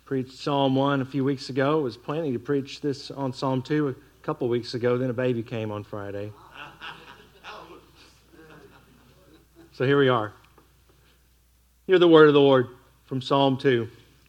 Preached Psalm 1 a few weeks ago. Was planning to preach this on Psalm 2 a couple weeks ago. Then a baby came on Friday. So here we are. Hear the word of the Lord from Psalm 2.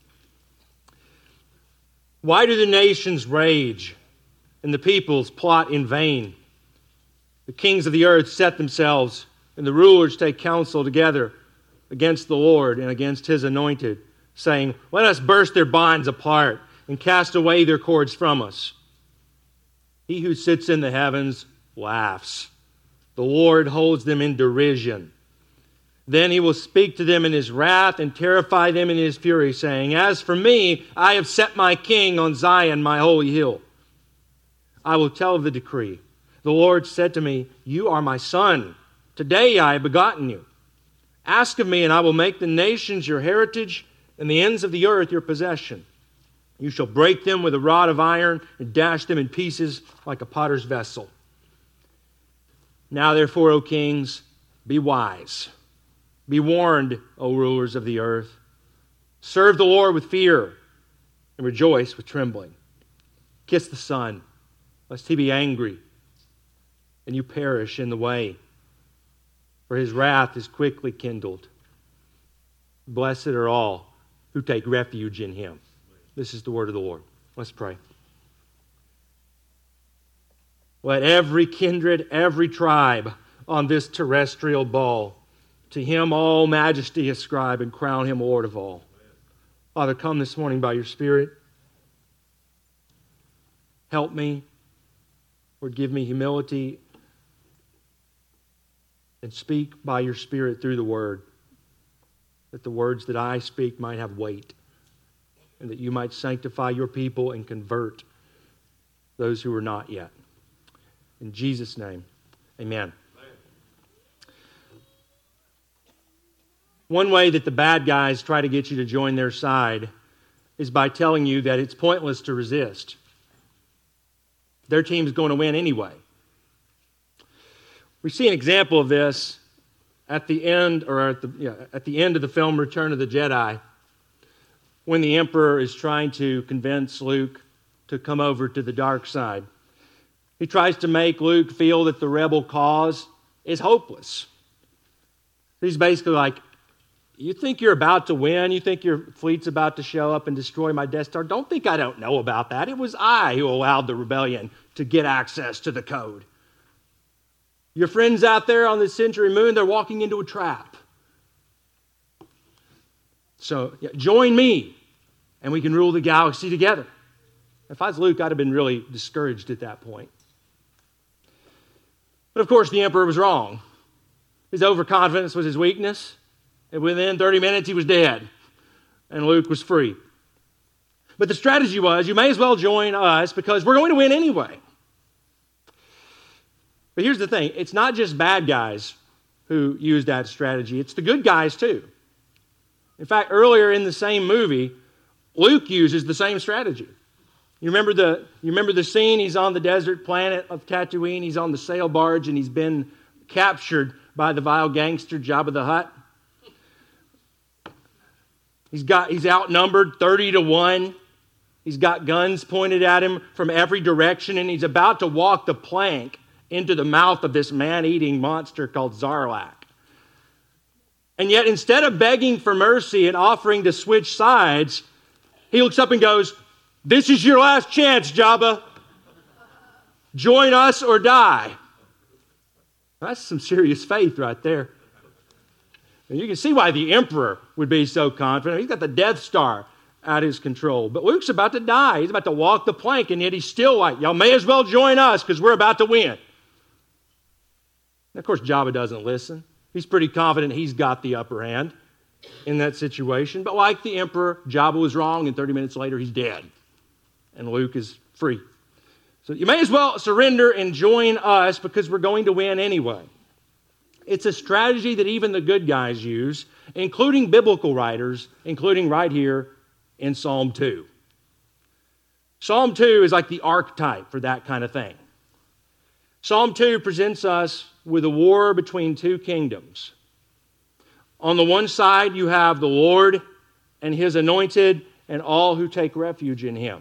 Why do the nations rage and the peoples plot in vain? The kings of the earth set themselves, and the rulers take counsel together against the Lord and against His anointed, saying, "Let us burst their bonds apart and cast away their cords from us." He who sits in the heavens laughs. The Lord holds them in derision. Then He will speak to them in His wrath and terrify them in His fury, saying, "As for me, I have set my king on Zion, my holy hill. I will tell of the decree. The Lord said to me, 'You are my son. Today I have begotten you. Ask of me, and I will make the nations your heritage and the ends of the earth your possession. You shall break them with a rod of iron and dash them in pieces like a potter's vessel.' Now therefore, O kings, be wise. Be warned, O rulers of the earth. Serve the Lord with fear and rejoice with trembling. Kiss the Son, lest He be angry and you perish in the way, for His wrath is quickly kindled. Blessed are all who take refuge in Him." This is the word of the Lord. Let's pray. Let every kindred, every tribe on this terrestrial ball, to Him all majesty ascribe and crown Him Lord of all. Father, come this morning by your Spirit. Help me. Lord, give me humility. And speak by your Spirit through the Word, that the words that I speak might have weight, and that you might sanctify your people and convert those who are not yet. In Jesus' name, amen. One way that the bad guys try to get you to join their side is by telling you that it's pointless to resist. Their team's going to win anyway. We see an example of this at the end of the film Return of the Jedi, when the Emperor is trying to convince Luke to come over to the dark side. He tries to make Luke feel that the rebel cause is hopeless. He's basically like, "You think you're about to win? You think your fleet's about to show up and destroy my Death Star? Don't think I don't know about that. It was I who allowed the rebellion to get access to the code. Your friends out there on the Century Moon, they're walking into a trap. So join me, and we can rule the galaxy together." If I was Luke, I'd have been really discouraged at that point. But of course, the Emperor was wrong. His overconfidence was his weakness. And within 30 minutes, he was dead. And Luke was free. But the strategy was, you may as well join us because we're going to win anyway. But here's the thing. It's not just bad guys who use that strategy. It's the good guys too. In fact, earlier in the same movie, Luke uses the same strategy. You remember the scene? He's on the desert planet of Tatooine. He's on the sail barge, and he's been captured by the vile gangster Jabba the Hutt. He's outnumbered 30-1. He's got guns pointed at him from every direction, and he's about to walk the plank into the mouth of this man-eating monster called Sarlacc. And yet, instead of begging for mercy and offering to switch sides, he looks up and goes, "This is your last chance, Jabba. Join us or die." That's some serious faith right there. And you can see why the Emperor would be so confident. He's got the Death Star at his control. But Luke's about to die. He's about to walk the plank, and yet he's still like, "Y'all may as well join us because we're about to win." And of course, Jabba doesn't listen. He's pretty confident he's got the upper hand in that situation. But like the Emperor, Jabba was wrong, and 30 minutes later, he's dead. And Luke is free. So you may as well surrender and join us because we're going to win anyway. It's a strategy that even the good guys use, including biblical writers, including right here in Psalm 2. Psalm 2 is like the archetype for that kind of thing. Psalm 2 presents us with a war between two kingdoms. On the one side, you have the Lord and His anointed and all who take refuge in him.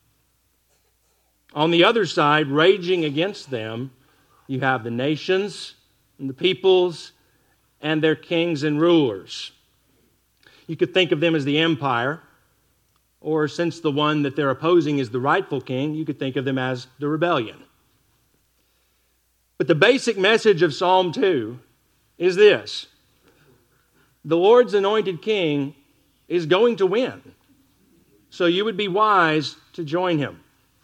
On the other side, raging against them, you have the nations and the peoples and their kings and rulers. You could think of them as the empire, or since the one that they're opposing is the rightful king, you could think of them as the rebellion. But the basic message of Psalm 2 is this: the Lord's anointed king is going to win, so you would be wise to join him.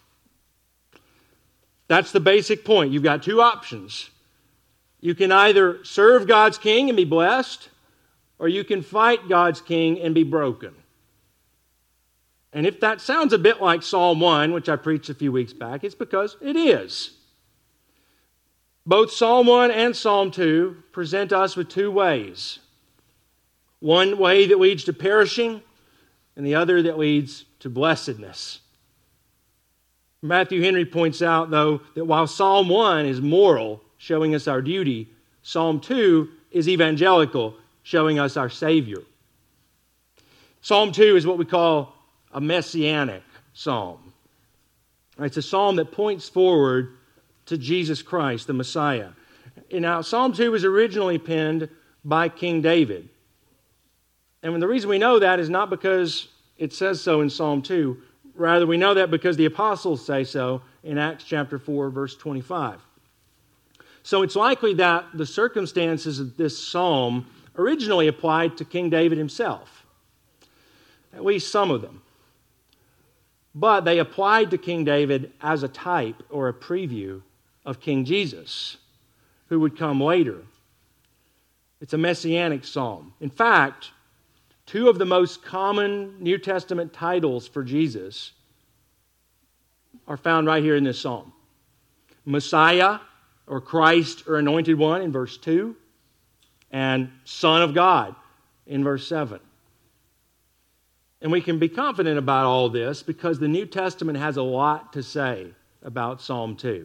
That's the basic point. You've got two options. You can either serve God's king and be blessed, or you can fight God's king and be broken. And if that sounds a bit like Psalm 1, which I preached a few weeks back, it's because it is. Both Psalm 1 and Psalm 2 present us with two ways. One way that leads to perishing, and the other that leads to blessedness. Matthew Henry points out, though, that while Psalm 1 is moral, showing us our duty, Psalm 2 is evangelical, showing us our Savior. Psalm 2 is what we call a messianic psalm. It's a psalm that points forward to Jesus Christ, the Messiah. And now, Psalm 2 was originally penned by King David. And the reason we know that is not because it says so in Psalm 2. Rather, we know that because the apostles say so in Acts chapter 4, verse 25. So it's likely that the circumstances of this psalm originally applied to King David himself. At least some of them. But they applied to King David as a type or a preview of King Jesus, who would come later. It's a messianic psalm. In fact, two of the most common New Testament titles for Jesus are found right here in this psalm. Messiah, or Christ, or Anointed One in verse 2, and Son of God in verse 7. And we can be confident about all this because the New Testament has a lot to say about Psalm 2.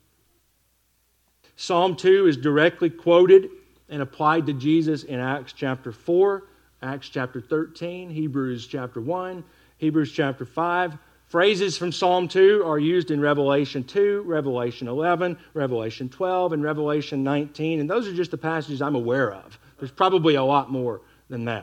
Psalm 2 is directly quoted and applied to Jesus in Acts chapter 4, Acts chapter 13, Hebrews chapter 1, Hebrews chapter 5. Phrases from Psalm 2 are used in Revelation 2, Revelation 11, Revelation 12, and Revelation 19. And those are just the passages I'm aware of. There's probably a lot more than that.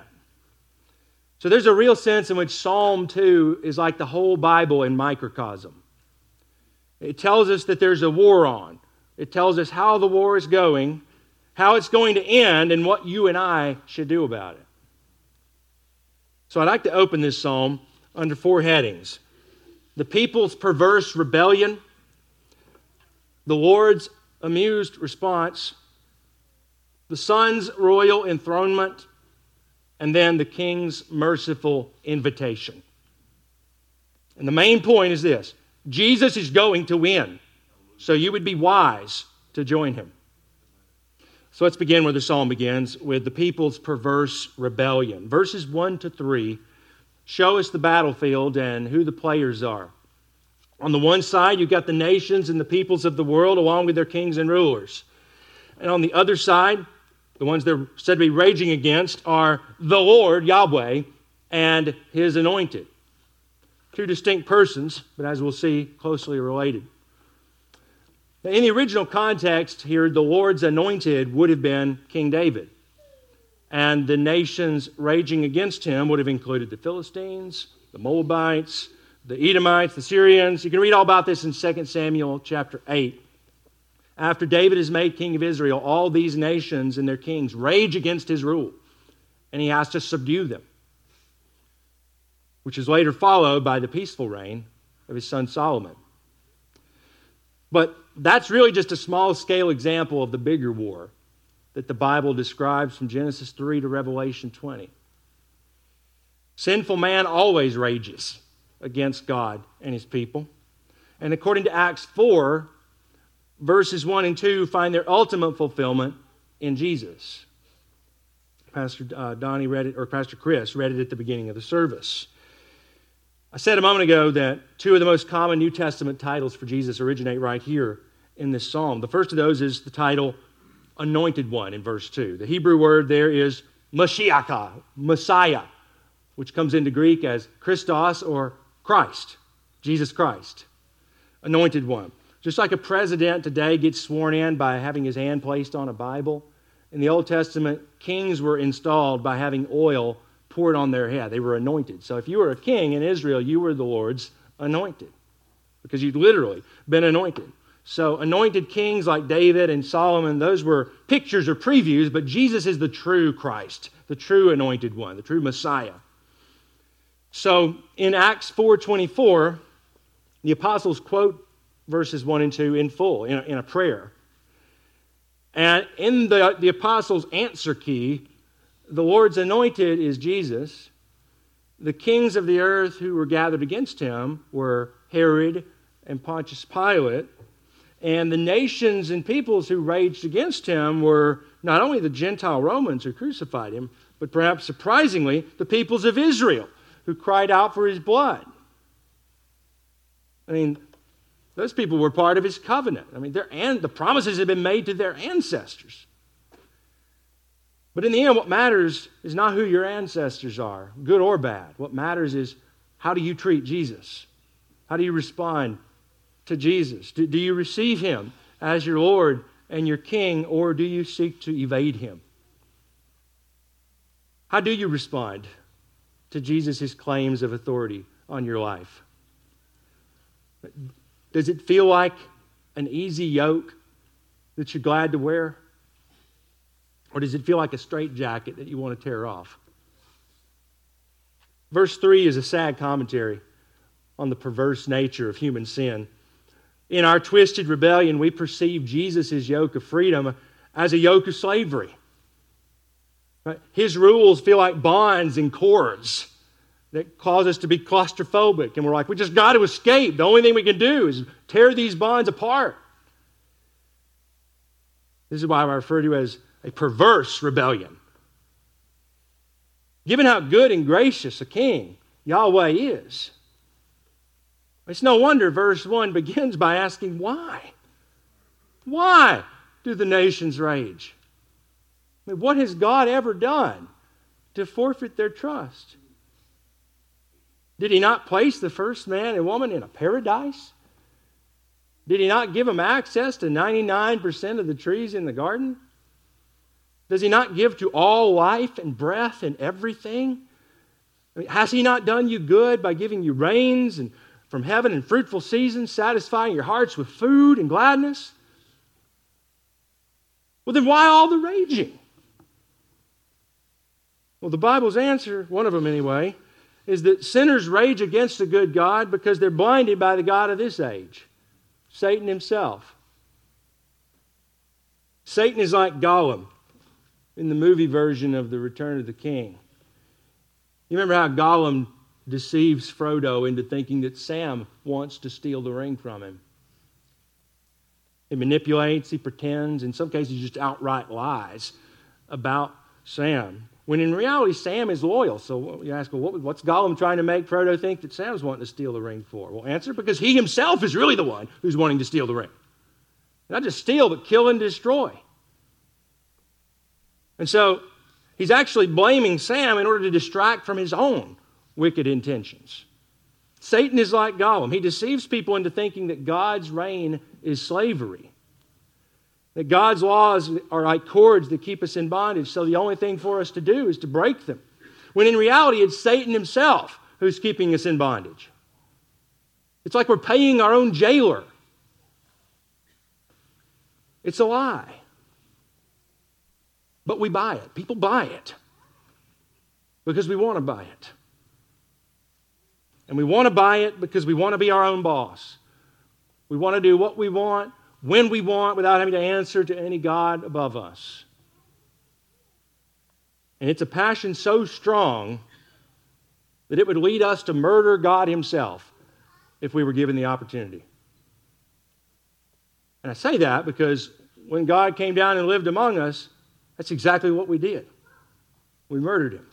So there's a real sense in which Psalm 2 is like the whole Bible in microcosm. It tells us that there's a war on. It tells us how the war is going, how it's going to end, and what you and I should do about it. So I'd like to open this psalm under four headings: the people's perverse rebellion, the Lord's amused response, the Son's royal enthronement, and then the King's merciful invitation. And the main point is this: Jesus is going to win, so you would be wise to join him. So let's begin where the psalm begins, with the people's perverse rebellion. Verses 1 to 3 show us the battlefield and who the players are. On the one side, you've got the nations and the peoples of the world, along with their kings and rulers. And on the other side, the ones they're said to be raging against are the Lord, Yahweh, and his anointed. Two distinct persons, but as we'll see, closely related. In the original context here, the Lord's anointed would have been King David. And the nations raging against him would have included the Philistines, the Moabites, the Edomites, the Syrians. You can read all about this in 2 Samuel chapter 8. After David is made king of Israel, all these nations and their kings rage against his rule, and he has to subdue them, which is later followed by the peaceful reign of his son Solomon. But that's really just a small-scale example of the bigger war that the Bible describes from Genesis 3 to Revelation 20. Sinful man always rages against God and his people. And according to Acts 4, verses 1 and 2 find their ultimate fulfillment in Jesus. Pastor Donnie read it, or Pastor Chris read it at the beginning of the service. I said a moment ago that two of the most common New Testament titles for Jesus originate right here in this psalm. The first of those is the title Anointed One in verse 2. The Hebrew word there is Mashiach, Messiah, which comes into Greek as Christos or Christ, Jesus Christ, anointed one. Just like a president today gets sworn in by having his hand placed on a Bible, in the Old Testament, kings were installed by having oil poured on their head. They were anointed. So if you were a king in Israel, you were the Lord's anointed because you'd literally been anointed. So anointed kings like David and Solomon, those were pictures or previews, but Jesus is the true Christ, the true anointed one, the true Messiah. So in Acts 4:24, the apostles quote verses 1 and 2 in full, in a prayer. And in the apostles' answer key, the Lord's anointed is Jesus. The kings of the earth who were gathered against him were Herod and Pontius Pilate. And the nations and peoples who raged against him were not only the Gentile Romans who crucified him, but perhaps surprisingly, the peoples of Israel who cried out for his blood. I mean, those people were part of his covenant. I mean, the promises had been made to their ancestors. But in the end, what matters is not who your ancestors are, good or bad. What matters is how do you treat Jesus? How do you respond to Jesus? Do you receive him as your Lord and your King, or do you seek to evade him? How do you respond to Jesus' claims of authority on your life? Does it feel like an easy yoke that you're glad to wear? Or does it feel like a straitjacket that you want to tear off? Verse 3 is a sad commentary on the perverse nature of human sin. In our twisted rebellion, we perceive Jesus' yoke of freedom as a yoke of slavery. Right? His rules feel like bonds and cords that cause us to be claustrophobic. And we're like, we just got to escape. The only thing we can do is tear these bonds apart. This is why I refer to it as a perverse rebellion. Given how good and gracious a king Yahweh is, it's no wonder verse 1 begins by asking, why? Why do the nations rage? I mean, what has God ever done to forfeit their trust? Did he not place the first man and woman in a paradise? Did he not give them access to 99% of the trees in the garden? Does he not give to all life and breath and everything? I mean, has he not done you good by giving you rains and from heaven and fruitful seasons, satisfying your hearts with food and gladness? Well, then why all the raging? Well, the Bible's answer, one of them anyway, is that sinners rage against the good God because they're blinded by the God of this age, Satan himself. Satan is like Gollum in the movie version of The Return of the King. You remember how Gollum deceives Frodo into thinking that Sam wants to steal the ring from him. He manipulates, he pretends, in some cases just outright lies about Sam. When in reality, Sam is loyal. So you ask, well, what's Gollum trying to make Frodo think that Sam's wanting to steal the ring for? Well, answer, because he himself is really the one who's wanting to steal the ring. Not just steal, but kill and destroy. And so he's actually blaming Sam in order to distract from his own wicked intentions. Satan is like Gollum. He deceives people into thinking that God's reign is slavery. That God's laws are like cords that keep us in bondage, so the only thing for us to do is to break them. When in reality, it's Satan himself who's keeping us in bondage. It's like we're paying our own jailer. It's a lie. But we buy it. People buy it because we want to buy it. And we want to buy it because we want to be our own boss. We want to do what we want, when we want, without having to answer to any God above us. And it's a passion so strong that it would lead us to murder God himself if we were given the opportunity. And I say that because when God came down and lived among us, that's exactly what we did. We murdered him.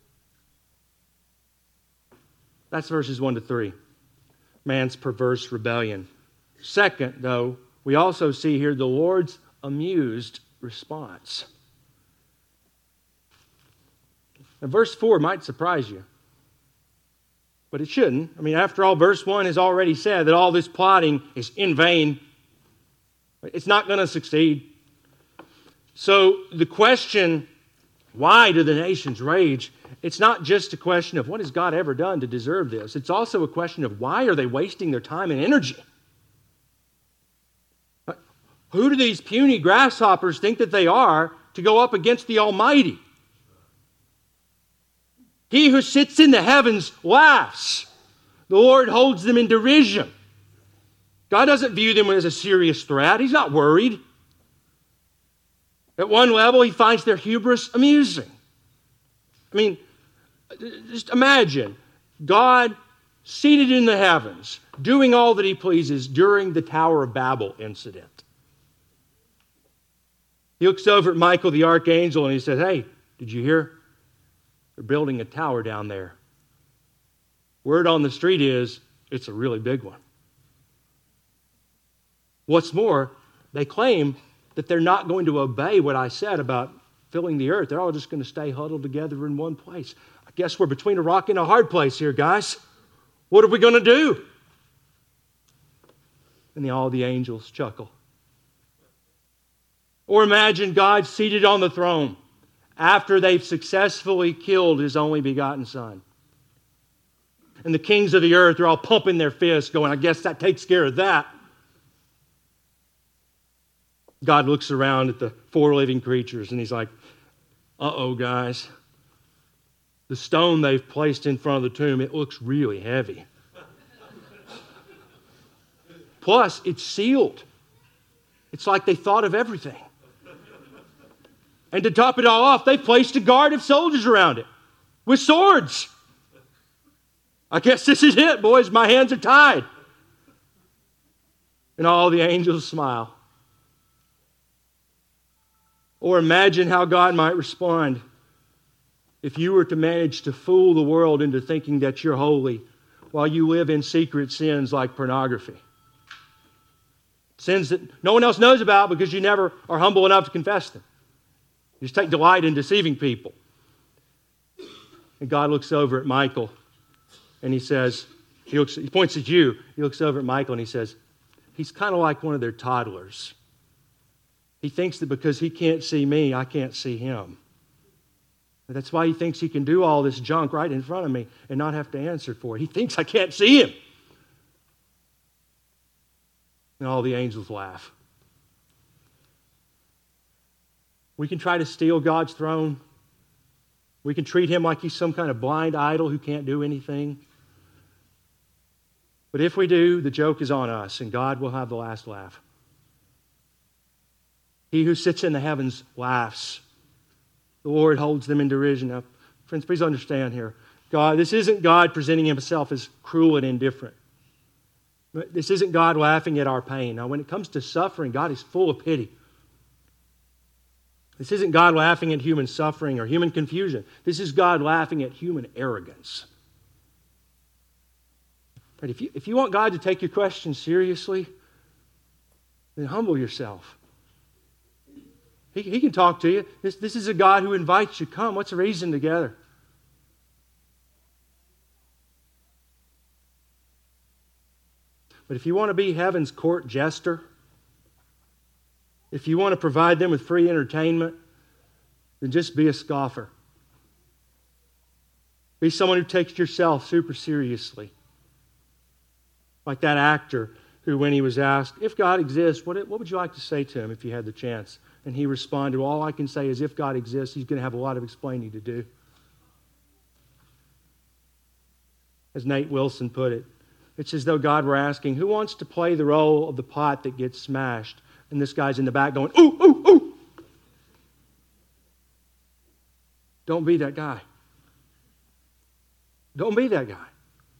That's verses 1 to 3. Man's perverse rebellion. Second, though, we also see here the Lord's amused response. Now, verse 4 might surprise you. But it shouldn't. I mean, after all, verse 1 has already said that all this plotting is in vain. It's not going to succeed. So the question, why do the nations rage? It's not just a question of what has God ever done to deserve this. It's also a question of why are they wasting their time and energy? Who do these puny grasshoppers think that they are to go up against the Almighty? He who sits in the heavens laughs. The Lord holds them in derision. God doesn't view them as a serious threat. He's not worried. At one level, he finds their hubris amusing. I mean, just imagine God seated in the heavens, doing all that he pleases during the Tower of Babel incident. He looks over at Michael the archangel and he says, "Hey, did you hear? They're building a tower down there. Word on the street is it's a really big one." What's more, they claim that they're not going to obey what I said about filling the earth. They're all just going to stay huddled together in one place. I guess we're between a rock and a hard place here, guys. What are we going to do? And all the angels chuckle. Or imagine God seated on the throne after they've successfully killed his only begotten Son. And the kings of the earth are all pumping their fists, going, "I guess that takes care of that." God looks around at the four living creatures and he's like, "Uh-oh, guys. The stone they've placed in front of the tomb, it looks really heavy. Plus, it's sealed. It's like they thought of everything. And to top it all off, they placed a guard of soldiers around it with swords. I guess this is it, boys. My hands are tied." And all the angels smile. Or imagine how God might respond if you were to manage to fool the world into thinking that you're holy while you live in secret sins like pornography. Sins that no one else knows about because you never are humble enough to confess them. You just take delight in deceiving people. And God looks over at Michael and he says, he points at you, he looks over at Michael and he says, "He's kind of like one of their toddlers. He thinks that because he can't see me, I can't see him. That's why he thinks he can do all this junk right in front of me and not have to answer for it. He thinks I can't see him." And all the angels laugh. We can try to steal God's throne. We can treat him like he's some kind of blind idol who can't do anything. But if we do, the joke is on us, and God will have the last laugh. He who sits in the heavens laughs. The Lord holds them in derision. Now, friends, please understand here. This isn't God presenting himself as cruel and indifferent. This isn't God laughing at our pain. Now, when it comes to suffering, God is full of pity. This isn't God laughing at human suffering or human confusion. This is God laughing at human arrogance. But if you want God to take your questions seriously, then humble yourself. He can talk to you. This is a God who invites you. Come, let's reason together. But if you want to be heaven's court jester, if you want to provide them with free entertainment, then just be a scoffer. Be someone who takes yourself super seriously. Like that actor who, when he was asked, if God exists, what would you like to say to him if you had the chance? And he responded, "Well, all I can say is if God exists, he's going to have a lot of explaining to do." As Nate Wilson put it, it's as though God were asking, who wants to play the role of the pot that gets smashed? And this guy's in the back going, "Ooh, ooh, ooh." Don't be that guy. Don't be that guy.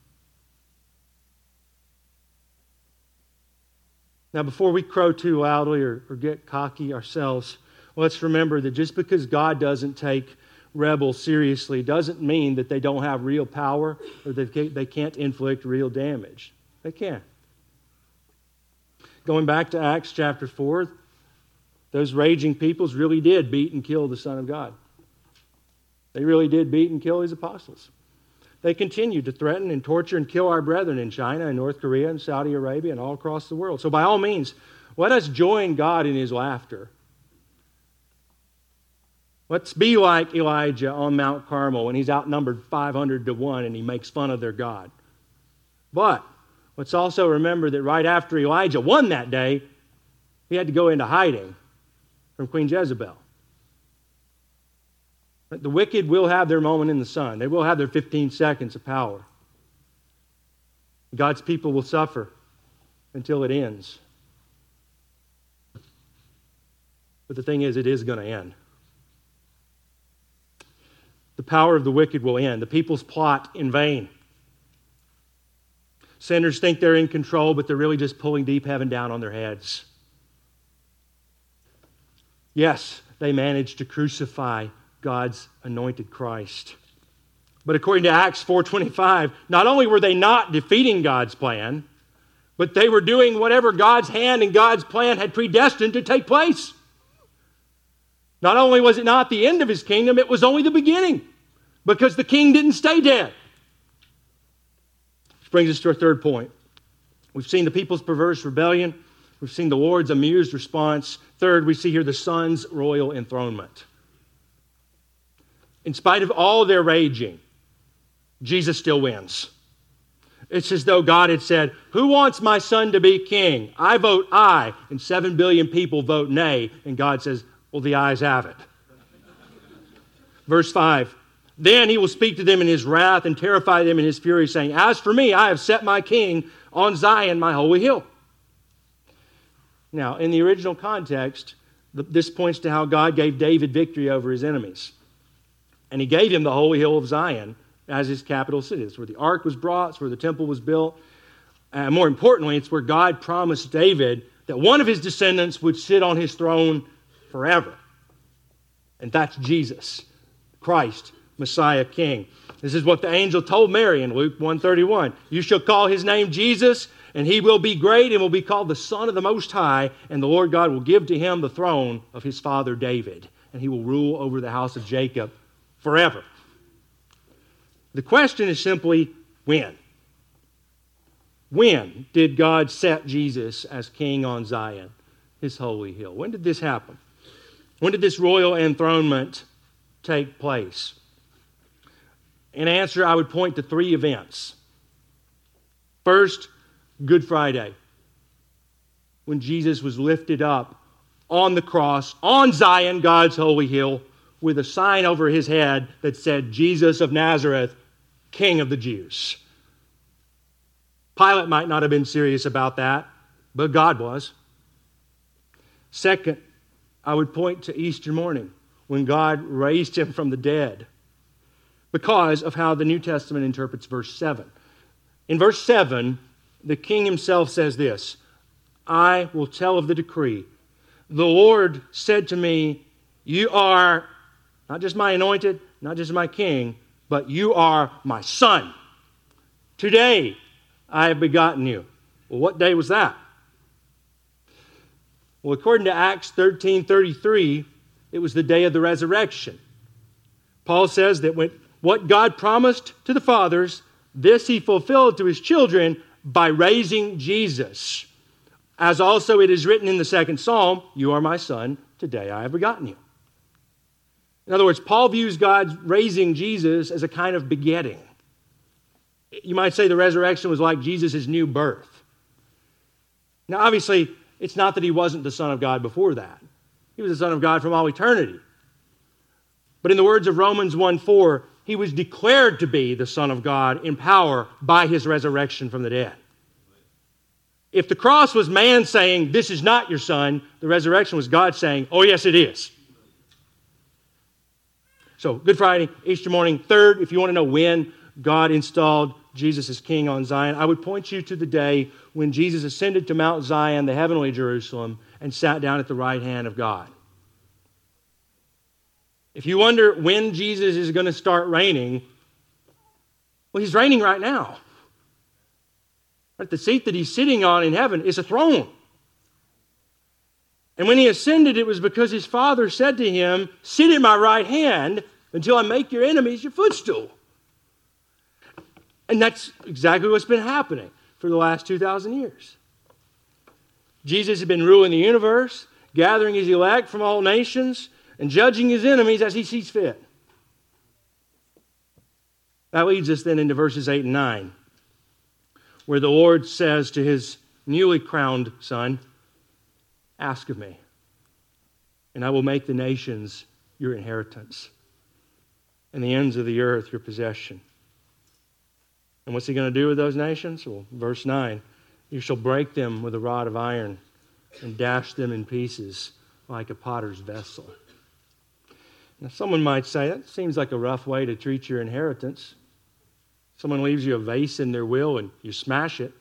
Now, before we crow too loudly or get cocky ourselves, let's remember that just because God doesn't take rebels seriously doesn't mean that they don't have real power or that they can't inflict real damage. They can. Going back to Acts chapter 4, those raging peoples really did beat and kill the Son of God. They really did beat and kill his apostles. they continued to threaten and torture and kill our brethren in China and North Korea and Saudi Arabia and all across the world. So by all means, let us join God in his laughter. Let's be like Elijah on Mount Carmel when he's outnumbered 500 to 1 and he makes fun of their God. But let's also remember that right after Elijah won that day, he had to go into hiding from Queen Jezebel. But the wicked will have their moment in the sun. They will have their 15 seconds of power. God's people will suffer until it ends. But the thing is, it is going to end. The power of the wicked will end. The people's plot in vain. Sinners think they're in control, but they're really just pulling deep heaven down on their heads. Yes, they managed to crucify God's anointed Christ. But according to Acts 4:25, not only were they not defeating God's plan, but they were doing whatever God's hand and God's plan had predestined to take place. Not only was it not the end of his kingdom, it was only the beginning, because the king didn't stay dead. Which brings us to our third point. We've seen the people's perverse rebellion. We've seen the Lord's amused response. Third, we see here the Son's royal enthronement. In spite of all their raging, Jesus still wins. It's as though God had said, "Who wants my son to be king? I vote aye," and 7 billion people vote nay, and God says, "Well, the ayes have it." Verse 5, "Then he will speak to them in his wrath and terrify them in his fury, saying, As for me, I have set my king on Zion, my holy hill." Now, in the original context, this points to how God gave David victory over his enemies. And he gave him the holy hill of Zion as his capital city. It's where the ark was brought, it's where the temple was built. And more importantly, it's where God promised David that one of his descendants would sit on his throne forever. And that's Jesus, Christ, Messiah, King. This is what the angel told Mary in Luke 1:31. "You shall call his name Jesus, and he will be great and will be called the Son of the Most High, and the Lord God will give to him the throne of his father David, and he will rule over the house of Jacob forever." The question is simply, when? When did God set Jesus as king on Zion, his holy hill? When did this happen? When did this royal enthronement take place? In answer, I would point to 3 events. First, Good Friday, when Jesus was lifted up on the cross, on Zion, God's holy hill, with a sign over his head that said, "Jesus of Nazareth, King of the Jews." Pilate might not have been serious about that, but God was. Second, I would point to Easter morning, when God raised him from the dead, because of how the New Testament interprets verse 7. In verse 7, the king himself says this, "I will tell of the decree. The Lord said to me, you are not just my anointed, not just my king, but you are my son. Today I have begotten you." Well, what day was that? Well, according to Acts 13:33, it was the day of the resurrection. Paul says that what God promised to the fathers, this he fulfilled to his children by raising Jesus. As also it is written in the second Psalm, "You are my son, today I have begotten you." In other words, Paul views God's raising Jesus as a kind of begetting. You might say the resurrection was like Jesus' new birth. Now, obviously, it's not that he wasn't the Son of God before that. He was the Son of God from all eternity. But in the words of Romans 1:4, he was declared to be the Son of God in power by his resurrection from the dead. If the cross was man saying, "This is not your son," the resurrection was God saying, "Oh, yes, it is." So, Good Friday, Easter morning. Third, if you want to know when God installed Jesus as king on Zion, I would point you to the day when Jesus ascended to Mount Zion, the heavenly Jerusalem, and sat down at the right hand of God. If you wonder when Jesus is going to start reigning, well, he's reigning right now. But the seat that he's sitting on in heaven is a throne. And when he ascended, it was because his Father said to him, "Sit at my right hand until I make your enemies your footstool." And that's exactly what's been happening for the last 2,000 years. Jesus has been ruling the universe, gathering his elect from all nations, and judging his enemies as he sees fit. That leads us then into verses 8 and 9, where the Lord says to his newly crowned son, ask of me, and I will make the nations your inheritance, and the ends of the earth your possession. And what's he going to do with those nations? Well, verse 9, you shall break them with a rod of iron and dash them in pieces like a potter's vessel. Now, someone might say, that seems like a rough way to treat your inheritance. Someone leaves you a vase in their will and you smash it.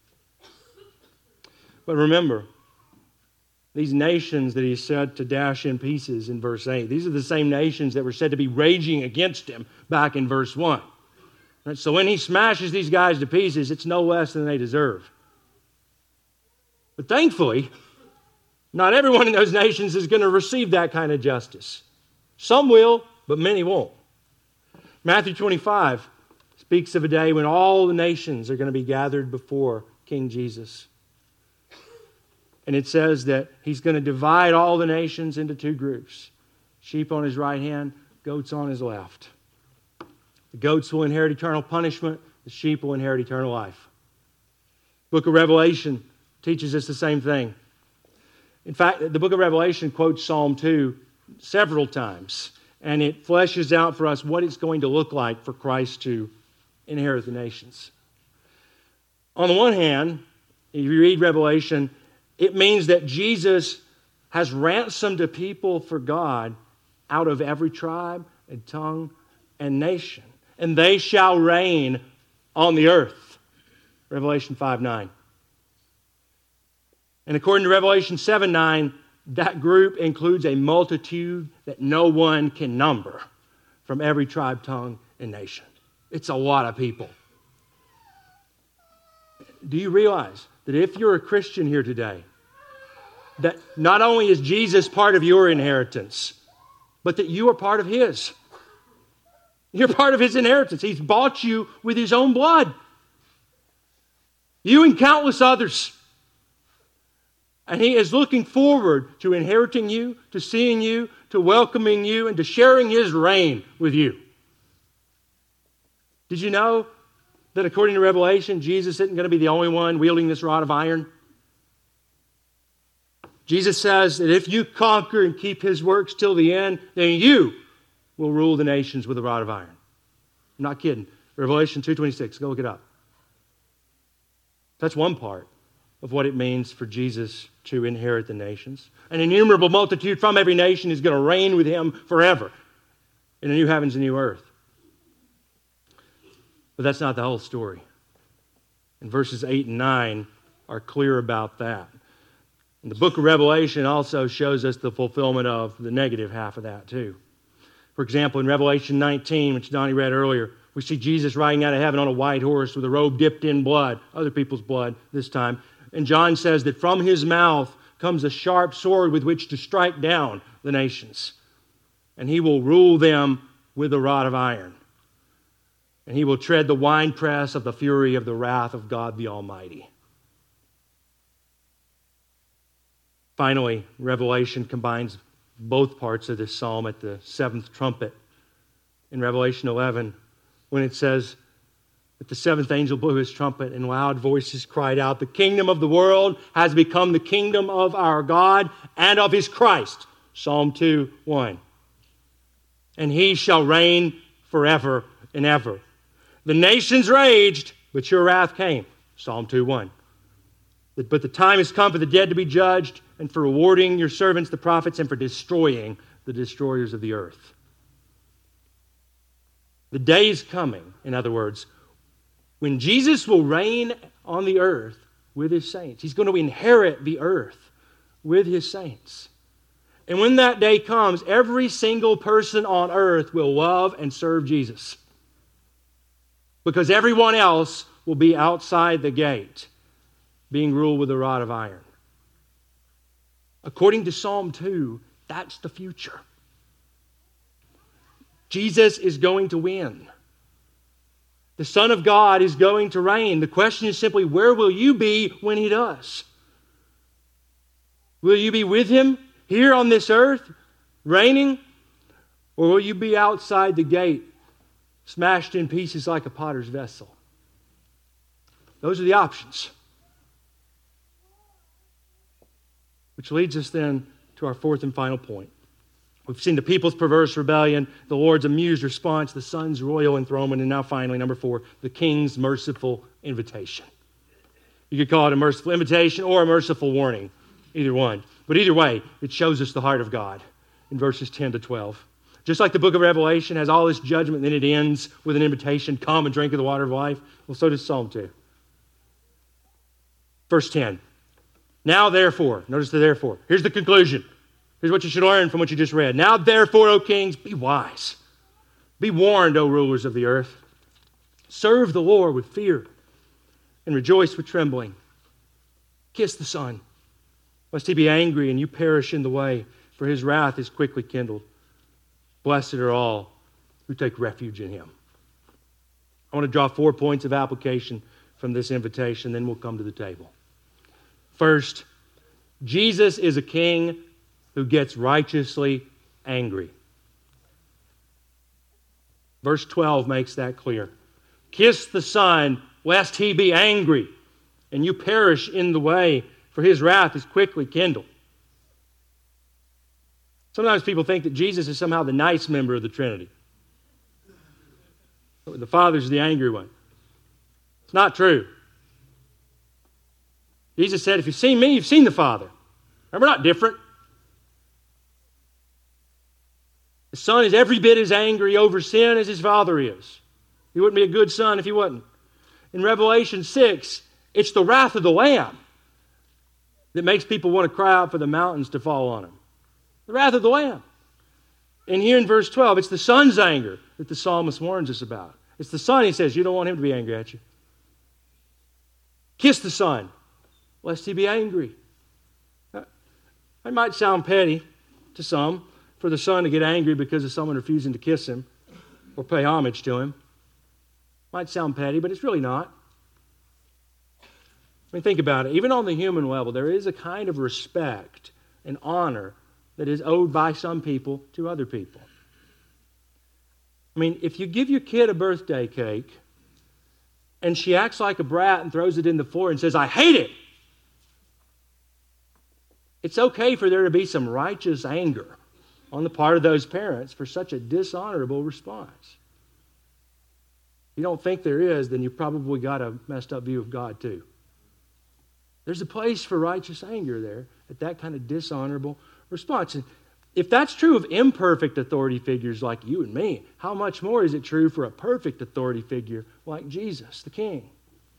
But remember, these nations that he said to dash in pieces in verse 8, these are the same nations that were said to be raging against him back in verse 1. Right? So when he smashes these guys to pieces, it's no less than they deserve. But thankfully, not everyone in those nations is going to receive that kind of justice. Some will, but many won't. Matthew 25 speaks of a day when all the nations are going to be gathered before King Jesus. And it says that he's going to divide all the nations into two groups. Sheep on his right hand, goats on his left. The goats will inherit eternal punishment. The sheep will inherit eternal life. Book of Revelation teaches us the same thing. In fact, the book of Revelation quotes Psalm 2 several times. And it fleshes out for us what it's going to look like for Christ to inherit the nations. On the one hand, if you read Revelation, it means that Jesus has ransomed a people for God out of every tribe and tongue and nation. And they shall reign on the earth. Revelation 5:9. And according to Revelation 7:9, that group includes a multitude that no one can number from every tribe, tongue, and nation. It's a lot of people. Do you realize that if you're a Christian here today, that not only is Jesus part of your inheritance, but that you are part of his? You're part of his inheritance. He's bought you with his own blood. You and countless others. And he is looking forward to inheriting you, to seeing you, to welcoming you, and to sharing his reign with you. Did you know that according to Revelation, Jesus isn't going to be the only one wielding this rod of iron? Jesus says that if you conquer and keep his works till the end, then you will rule the nations with a rod of iron. I'm not kidding. Revelation 2:26, go look it up. That's one part of what it means for Jesus to inherit the nations. An innumerable multitude from every nation is going to reign with him forever in the new heavens and new earth. But that's not the whole story. And verses 8 and 9 are clear about that. And the book of Revelation also shows us the fulfillment of the negative half of that too. For example, in Revelation 19, which Donnie read earlier, we see Jesus riding out of heaven on a white horse with a robe dipped in blood, other people's blood this time. And John says that from his mouth comes a sharp sword with which to strike down the nations. And he will rule them with a rod of iron. And he will tread the winepress of the fury of the wrath of God the Almighty. Finally, Revelation combines both parts of this psalm at the seventh trumpet. In Revelation 11, when it says that the seventh angel blew his trumpet and loud voices cried out, "The kingdom of the world has become the kingdom of our God and of his Christ." Psalm 2:1. And he shall reign forever and ever. The nations raged, but your wrath came. Psalm 2:1. But the time has come for the dead to be judged, and for rewarding your servants, the prophets, and for destroying the destroyers of the earth. The day is coming, in other words, when Jesus will reign on the earth with his saints. He's going to inherit the earth with his saints. And when that day comes, every single person on earth will love and serve Jesus. Because everyone else will be outside the gate, being ruled with a rod of iron. According to Psalm 2, that's the future. Jesus is going to win. The Son of God is going to reign. The question is simply, where will you be when He does? Will you be with Him here on this earth, reigning? Or will you be outside the gate, smashed in pieces like a potter's vessel? Those are the options. Which leads us then to our fourth and final point. We've seen the people's perverse rebellion, the Lord's amused response, the Son's royal enthronement, and now finally, number 4, the King's merciful invitation. You could call it a merciful invitation or a merciful warning, either one. But either way, it shows us the heart of God in verses 10 to 12. Just like the book of Revelation has all this judgment, then it ends with an invitation, come and drink of the water of life. Well, so does Psalm 2. Verse 10. Now therefore, notice the therefore. Here's the conclusion. Here's what you should learn from what you just read. Now therefore, O kings, be wise. Be warned, O rulers of the earth. Serve the Lord with fear and rejoice with trembling. Kiss the Son, lest He be angry and you perish in the way, for His wrath is quickly kindled. Blessed are all who take refuge in Him. I want to draw 4 points of application from this invitation, then we'll come to the table. First, Jesus is a king who gets righteously angry. Verse 12 makes that clear. Kiss the Son, lest He be angry, and you perish in the way, for His wrath is quickly kindled. Sometimes people think that Jesus is somehow the nice member of the Trinity. The Father's the angry one. It's not true. Jesus said, if you've seen me, you've seen the Father. And we're not different. The Son is every bit as angry over sin as His Father is. He wouldn't be a good son if He wasn't. In Revelation 6, it's the wrath of the Lamb that makes people want to cry out for the mountains to fall on Him. The wrath of the Lamb. And here in verse 12, it's the Son's anger that the psalmist warns us about. It's the Son, he says, you don't want Him to be angry at you. Kiss the Son, lest He be angry. That might sound petty to some, for the Son to get angry because of someone refusing to kiss Him or pay homage to Him. Might sound petty, but it's really not. I mean, think about it. Even on the human level, there is a kind of respect and honor that is owed by some people to other people. I mean, if you give your kid a birthday cake and she acts like a brat and throws it in the floor and says, I hate it, it's okay for there to be some righteous anger on the part of those parents for such a dishonorable response. If you don't think there is, then you probably got a messed up view of God too. There's a place for righteous anger there at that kind of dishonorable response. And if that's true of imperfect authority figures like you and me, how much more is it true for a perfect authority figure like Jesus, the King?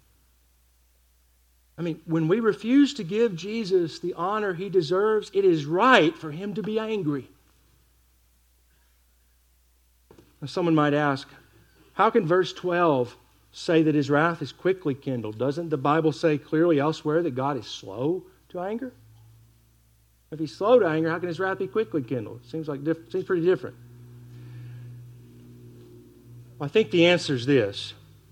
I mean, when we refuse to give Jesus the honor He deserves, it is right for Him to be angry. Now, someone might ask, how can verse 12 say that His wrath is quickly kindled? Doesn't the Bible say clearly elsewhere that God is slow to anger? If He's slow to anger, how can His wrath be quickly kindled? Seems pretty different. Well, I think the answer is this.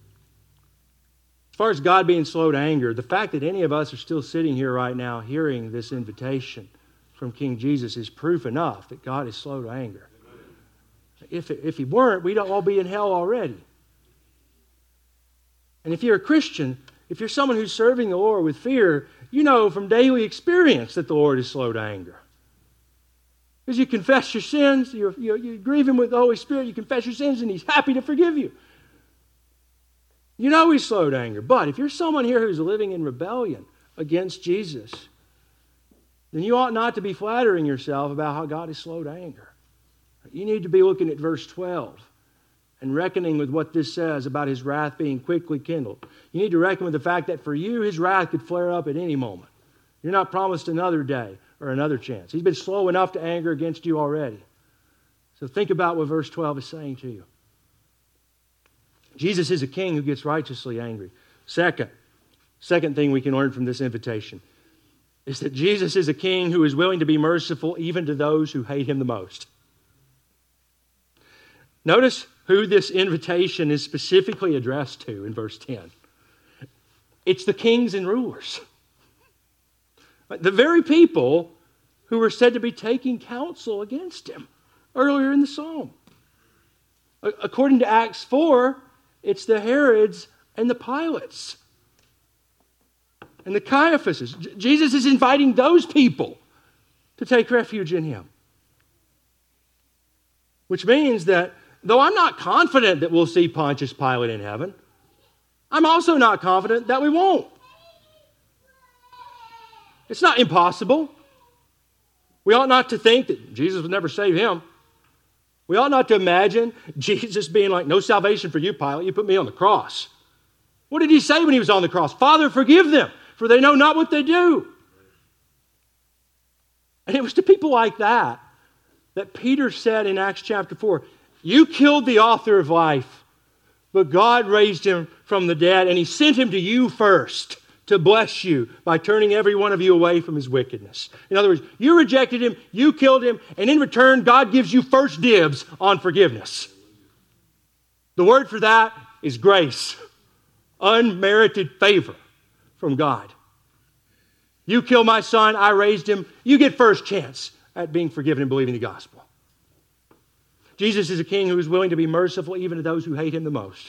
As far as God being slow to anger, the fact that any of us are still sitting here right now hearing this invitation from King Jesus is proof enough that God is slow to anger. If He weren't, we'd all be in hell already. And if you're a Christian, if you're someone who's serving the Lord with fear, you know from daily experience that the Lord is slow to anger. Because you confess your sins, you grieve Him with the Holy Spirit, you confess your sins, and He's happy to forgive you. You know He's slow to anger. But if you're someone here who's living in rebellion against Jesus, then you ought not to be flattering yourself about how God is slow to anger. You need to be looking at verse 12 and reckoning with what this says about His wrath being quickly kindled. You need to reckon with the fact that for you, His wrath could flare up at any moment. You're not promised another day or another chance. He's been slow enough to anger against you already. So think about what verse 12 is saying to you. Jesus is a king who gets righteously angry. Second thing we can learn from this invitation is that Jesus is a king who is willing to be merciful even to those who hate Him the most. Notice who this invitation is specifically addressed to in verse 10. It's the kings and rulers. The very people who were said to be taking counsel against him earlier in the psalm. According to Acts 4, it's the Herods and the Pilates and the Caiaphases. Jesus is inviting those people to take refuge in him. Which means that though I'm not confident that we'll see Pontius Pilate in heaven, I'm also not confident that we won't. It's not impossible. We ought not to think that Jesus would never save him. We ought not to imagine Jesus being like, no salvation for you, Pilate. You put me on the cross. What did he say when he was on the cross? Father, forgive them, for they know not what they do. And it was to people like that Peter said in Acts chapter 4, you killed the author of life, but God raised him from the dead, and he sent him to you first to bless you by turning every one of you away from his wickedness. In other words, you rejected him, you killed him, and in return, God gives you first dibs on forgiveness. The word for that is grace, unmerited favor from God. You killed my son, I raised him, you get first chance at being forgiven and believing the gospel. Jesus is a king who is willing to be merciful even to those who hate him the most.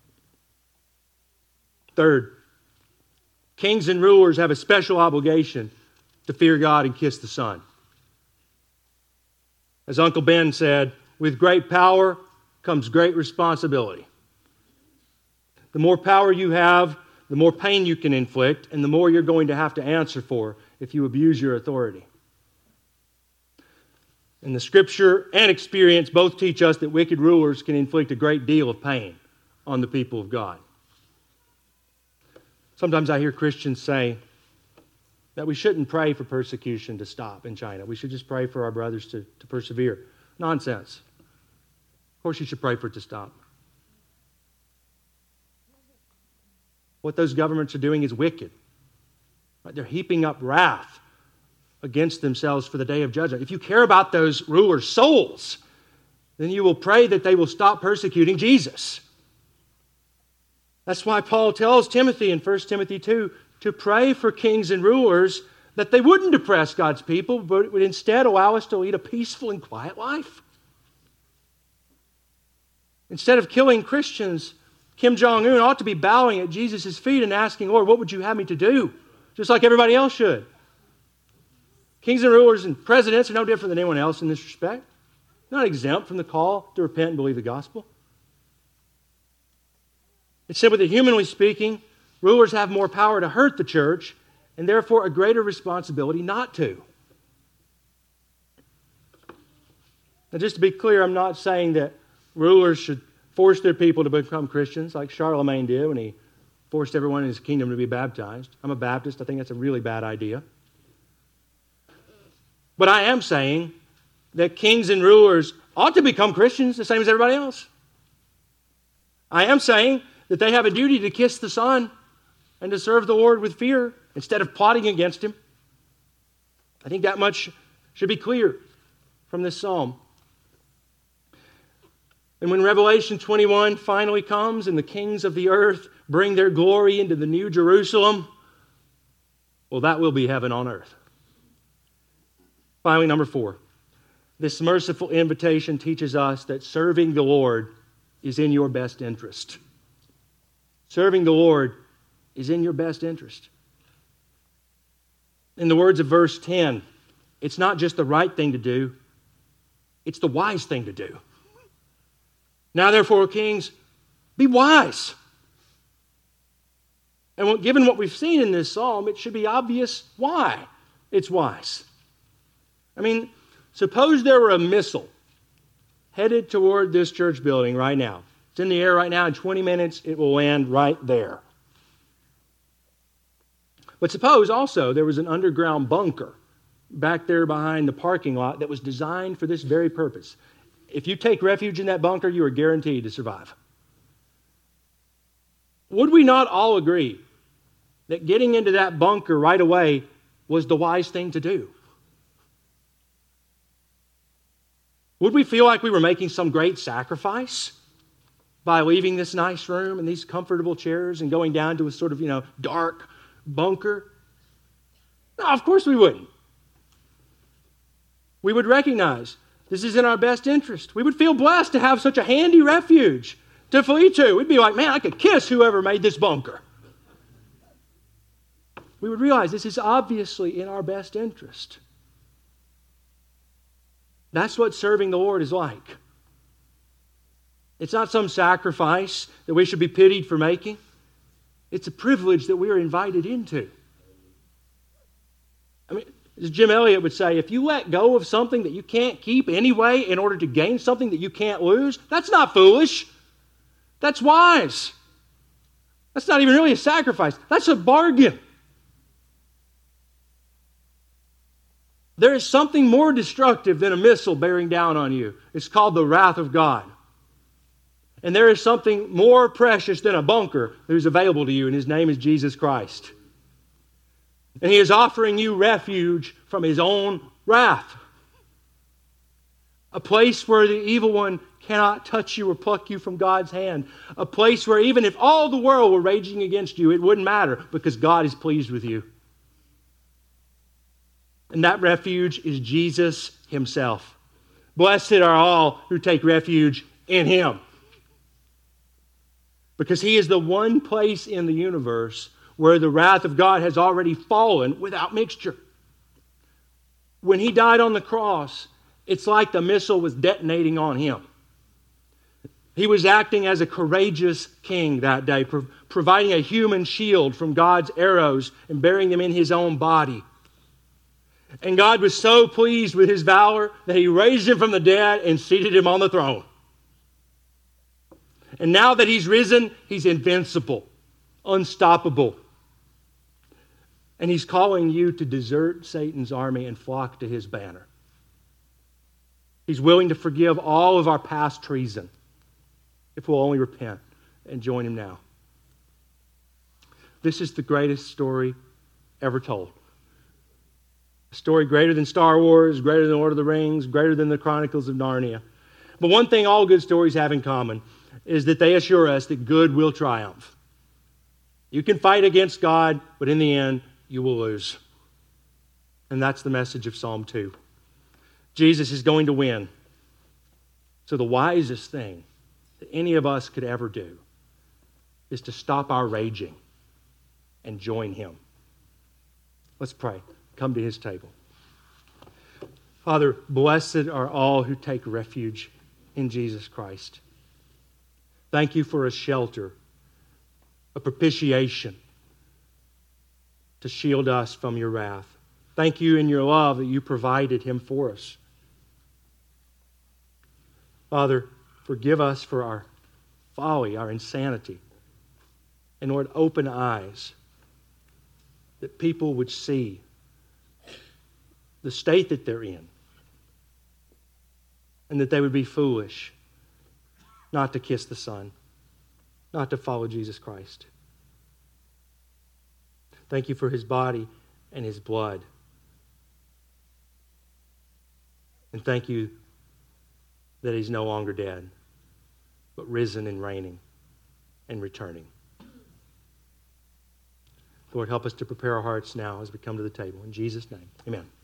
Third, kings and rulers have a special obligation to fear God and kiss the Son. As Uncle Ben said, with great power comes great responsibility. The more power you have, the more pain you can inflict, and the more you're going to have to answer for if you abuse your authority. And the Scripture and experience both teach us that wicked rulers can inflict a great deal of pain on the people of God. Sometimes I hear Christians say that we shouldn't pray for persecution to stop in China. We should just pray for our brothers to persevere. Nonsense. Of course you should pray for it to stop. What those governments are doing is wicked. They're heaping up wrath against themselves for the day of judgment. If you care about those rulers' souls, then you will pray that they will stop persecuting Jesus. That's why Paul tells Timothy in 1 Timothy 2 to pray for kings and rulers that they wouldn't oppress God's people, but would instead allow us to lead a peaceful and quiet life. Instead of killing Christians, Kim Jong-un ought to be bowing at Jesus' feet and asking, Lord, what would you have me to do? Just like everybody else should. Kings and rulers and presidents are no different than anyone else in this respect. They're not exempt from the call to repent and believe the gospel. It's simply that, humanly speaking, rulers have more power to hurt the church and therefore a greater responsibility not to. Now, just to be clear, I'm not saying that rulers should force their people to become Christians like Charlemagne did when he forced everyone in his kingdom to be baptized. I'm a Baptist. I think that's a really bad idea. But I am saying that kings and rulers ought to become Christians the same as everybody else. I am saying that they have a duty to kiss the Son and to serve the Lord with fear instead of plotting against him. I think that much should be clear from this psalm. And when Revelation 21 finally comes and the kings of the earth bring their glory into the new Jerusalem, well, that will be heaven on earth. Finally, number 4, this merciful invitation teaches us that serving the Lord is in your best interest. Serving the Lord is in your best interest. In the words of verse 10, it's not just the right thing to do, it's the wise thing to do. Now, therefore, kings, be wise. And given what we've seen in this psalm, it should be obvious why it's wise. I mean, suppose there were a missile headed toward this church building right now. It's in the air right now. In 20 minutes, it will land right there. But suppose also there was an underground bunker back there behind the parking lot that was designed for this very purpose. If you take refuge in that bunker, you are guaranteed to survive. Would we not all agree that getting into that bunker right away was the wise thing to do? Would we feel like we were making some great sacrifice by leaving this nice room and these comfortable chairs and going down to a sort of, dark bunker? No, of course we wouldn't. We would recognize this is in our best interest. We would feel blessed to have such a handy refuge to flee to. We'd be like, man, I could kiss whoever made this bunker. We would realize this is obviously in our best interest. That's what serving the Lord is like. It's not some sacrifice that we should be pitied for making. It's a privilege that we are invited into. I mean, as Jim Elliot would say, if you let go of something that you can't keep anyway in order to gain something that you can't lose, that's not foolish. That's wise. That's not even really a sacrifice. That's a bargain. There is something more destructive than a missile bearing down on you. It's called the wrath of God. And there is something more precious than a bunker who's available to you, and His name is Jesus Christ. And He is offering you refuge from His own wrath. A place where the evil one cannot touch you or pluck you from God's hand. A place where even if all the world were raging against you, it wouldn't matter because God is pleased with you. And that refuge is Jesus Himself. Blessed are all who take refuge in Him. Because He is the one place in the universe where the wrath of God has already fallen without mixture. When He died on the cross, it's like the missile was detonating on Him. He was acting as a courageous king that day, providing a human shield from God's arrows and bearing them in His own body. And God was so pleased with His valor that He raised Him from the dead and seated Him on the throne. And now that He's risen, He's invincible, unstoppable. And He's calling you to desert Satan's army and flock to His banner. He's willing to forgive all of our past treason if we'll only repent and join Him now. This is the greatest story ever told. A story greater than Star Wars, greater than Lord of the Rings, greater than the Chronicles of Narnia. But one thing all good stories have in common is that they assure us that good will triumph. You can fight against God, but in the end, you will lose. And that's the message of Psalm 2. Jesus is going to win. So the wisest thing that any of us could ever do is to stop our raging and join Him. Let's pray. Come to His table. Father, blessed are all who take refuge in Jesus Christ. Thank You for a shelter, a propitiation to shield us from Your wrath. Thank You in Your love that You provided Him for us. Father, forgive us for our folly, our insanity. And Lord, open eyes that people would see the state that they're in, and that they would be foolish not to kiss the Son, not to follow Jesus Christ. Thank You for His body and His blood. And thank You that He's no longer dead, but risen and reigning and returning. Lord, help us to prepare our hearts now as we come to the table. In Jesus' name, amen.